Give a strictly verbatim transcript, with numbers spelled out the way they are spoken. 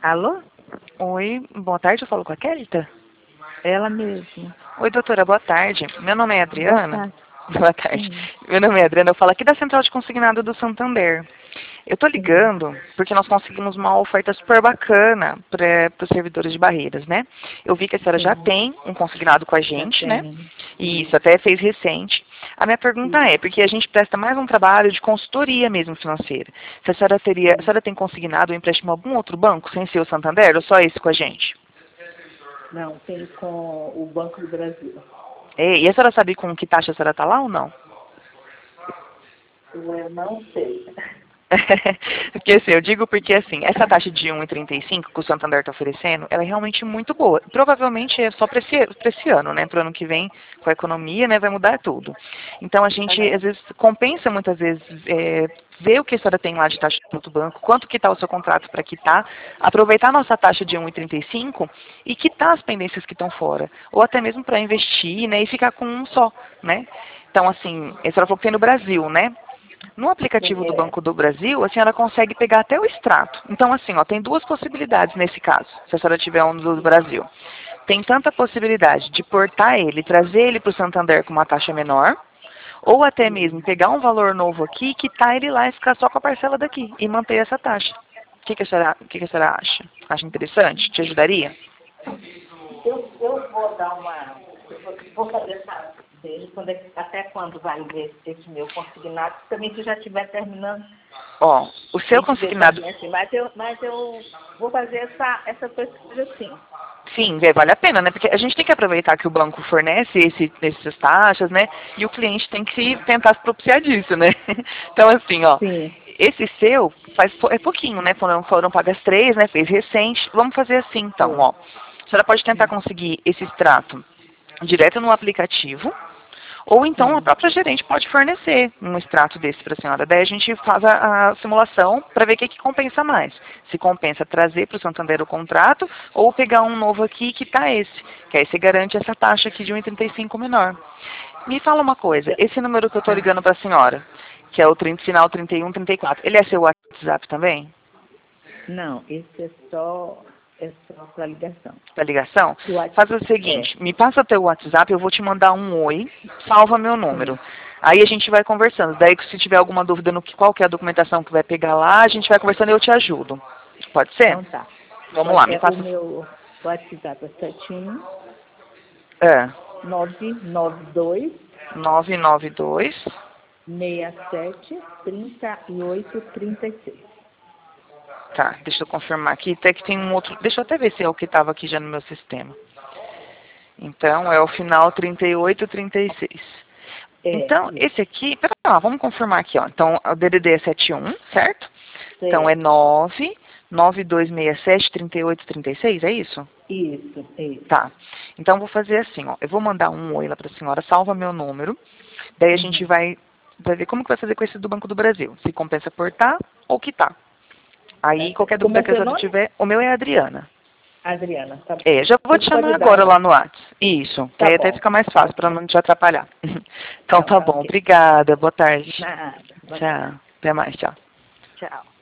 Alô? Oi, boa tarde, eu falo com a Kelita? Ela mesma. Oi, doutora, boa tarde. Meu nome é Boa Adriana. tarde. Boa tarde. Sim. Meu nome é Adriana, eu falo aqui da Central de Consignado do Santander. Eu tô Sim. ligando porque nós conseguimos uma oferta super bacana para os servidores de barreiras, né? Eu vi que a senhora já Sim. tem um consignado com a Já gente, né? tem. E Isso. isso até fez recente. A minha pergunta Isso. é, porque a gente presta mais um trabalho de consultoria mesmo financeira. Se a senhora teria, a Sim. senhora tem consignado ou empréstimo a algum outro banco sem ser o Santander ou só esse com a gente? Não, tem com o Banco do Brasil. E, e a senhora sabe com que taxa a senhora está lá ou não? Eu não sei. Porque assim, eu digo porque assim, essa taxa de um vírgula trinta e cinco que o Santander está oferecendo, ela é realmente muito boa. Provavelmente é só para esse, pra esse ano, né? Para o ano que vem, com a economia, né, vai mudar tudo. Então a gente, Aham. às vezes, compensa muitas vezes é, ver o que a senhora tem lá de taxa no outro banco, quanto que está o seu contrato para quitar, aproveitar a nossa taxa de um vírgula trinta e cinco e quitar as pendências que estão fora. Ou até mesmo para investir, né? E ficar com um só, né? Então, assim, a senhora falou que tem no Brasil, né? No Sim, aplicativo do é. Banco do Brasil, a senhora consegue pegar até o extrato. Então, assim, ó, tem duas possibilidades nesse caso, se a senhora tiver um do Brasil. Tem tanta possibilidade de portar ele, trazer ele para o Santander com uma taxa menor, ou até mesmo Sim. pegar um valor novo aqui, quitar ele lá e ficar só com a parcela daqui e manter essa taxa. O que, que, a, senhora, o que, que a senhora acha? Acha interessante? Te ajudaria? Eu, eu vou dar uma. Eu vou, vou fazer essa. Veja quando é, até quando vai ver esse meu consignado, também se eu já estiver terminando. Ó, o A seu gente vê consignado. também assim, mas eu, mas eu vou fazer essa, essa pesquisa sim. Sim, é, vale a pena, né? Porque a gente tem que aproveitar que o banco fornece esse, essas taxas, né? E o cliente tem que tentar se propiciar disso, né? Então, assim, ó, Sim. esse seu faz pou- é pouquinho, né? Foram, foram pagas três, né? Fez recente. Vamos fazer assim, então, Foi. ó. A senhora pode tentar Sim. conseguir esse extrato direto no aplicativo, ou então a Sim. própria gerente pode fornecer um extrato desse para a senhora. Daí a gente faz a, a simulação para ver o que, que compensa mais. Se compensa trazer para o Santander o contrato ou pegar um novo aqui que está esse. Que aí você garante essa taxa aqui de um vírgula trinta e cinco menor. Me fala uma coisa, esse número que eu estou Ah, ligando para a senhora, que é o trinta, final trinta e um, trinta e quatro, ele é seu WhatsApp também? não, esse é só, é só para ligação. Da ligação? Do Faz WhatsApp. o É, seguinte, me passa teu WhatsApp, eu vou te mandar um oi, salva meu número. sim. Aí a gente vai conversando. Daí se tiver alguma dúvida no que qual que é a documentação que vai pegar lá, a gente vai conversando e eu te ajudo. Pode ser? Então tá. Vamos Pode- lá, me É, o passa. meu WhatsApp é sete um É, nove nove dois nove nove dois. seis sete trinta e oito trinta e seis. Tá, deixa eu confirmar aqui. Até que tem um outro. Deixa eu até ver se é o que estava aqui já no meu sistema. Então é o final trinta e oito trinta e seis. É, Então, isso. esse aqui, pera lá, vamos confirmar aqui, ó. Então, o D D D é setenta e um, certo? Então é Certo. nove nove dois seis sete trinta e oito trinta e seis, é isso? Isso, isso. Tá. Então vou fazer assim, ó. Eu vou mandar um oi lá para a senhora, salva meu número. Daí a gente Uhum. vai, vai ver como que vai fazer com esse do Banco do Brasil. Se compensa portar ou quitar. Tá Aí qualquer certo. Como dúvida é que a seu senhora nome? tiver, o meu é Adriana. Adriana, tá bom. É, já vou te Você chamar pode dar agora um. lá no WhatsApp. Isso, que Tá aí até bom. fica mais Tá fácil para ok. não te atrapalhar. Então Não, tá tá bom, ok. obrigada, boa tarde. Nada. Boa tarde. Tchau, até mais, tchau. Tchau.